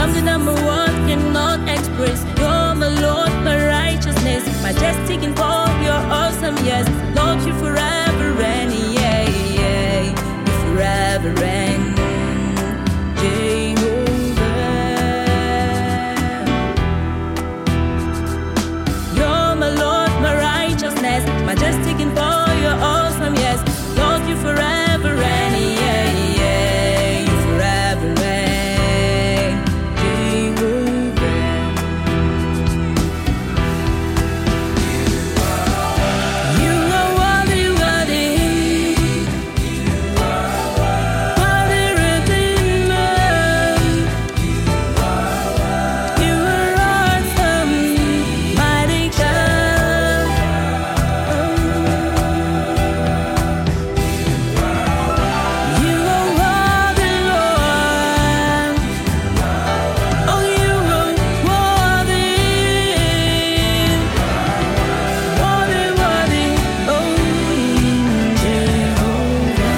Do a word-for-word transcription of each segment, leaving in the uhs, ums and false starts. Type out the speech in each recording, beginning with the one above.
something that my words cannot express. You're my Lord, my righteousness, majestic in all your awesome, yes. Lord, you forever reign, yeah, yeah. You forever reign, Jehovah. You're my Lord, my righteousness, majestic in all your awesome, yes. Lord, you forever reign, yeah, yeah. You forever reign, Jehovah. You are worthy, worthy, worthy Redeemer. You are awesome, mighty God. You are worthy, Lord. Oh, you are worthy, worthy, worthy. Oh, Jehovah.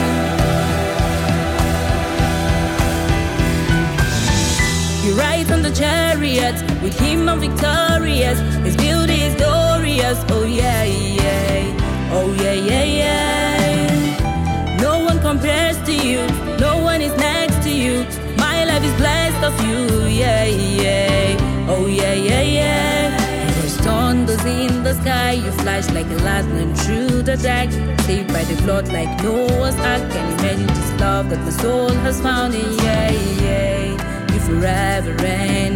You ride on the chariot, with him I'm victorious. His beauty is glorious. Oh yeah, yeah. Oh yeah, yeah, yeah. No one compares to you. No one is next to you. My life is blessed of you. Yeah, yeah. Oh yeah, yeah, yeah. There's thunders in the sky. You flash like a lightning through the dark. Saved by the blood like Noah's Ark. Can you imagine this love that my soul has found? Yeah, yeah. You forever reign,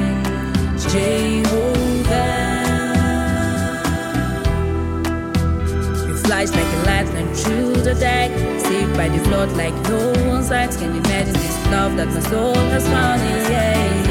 Jehovah. You flash like a lightning through the dark. Saved by the flood like no one's eyes. Can you imagine this love that my soul has found? Yeah,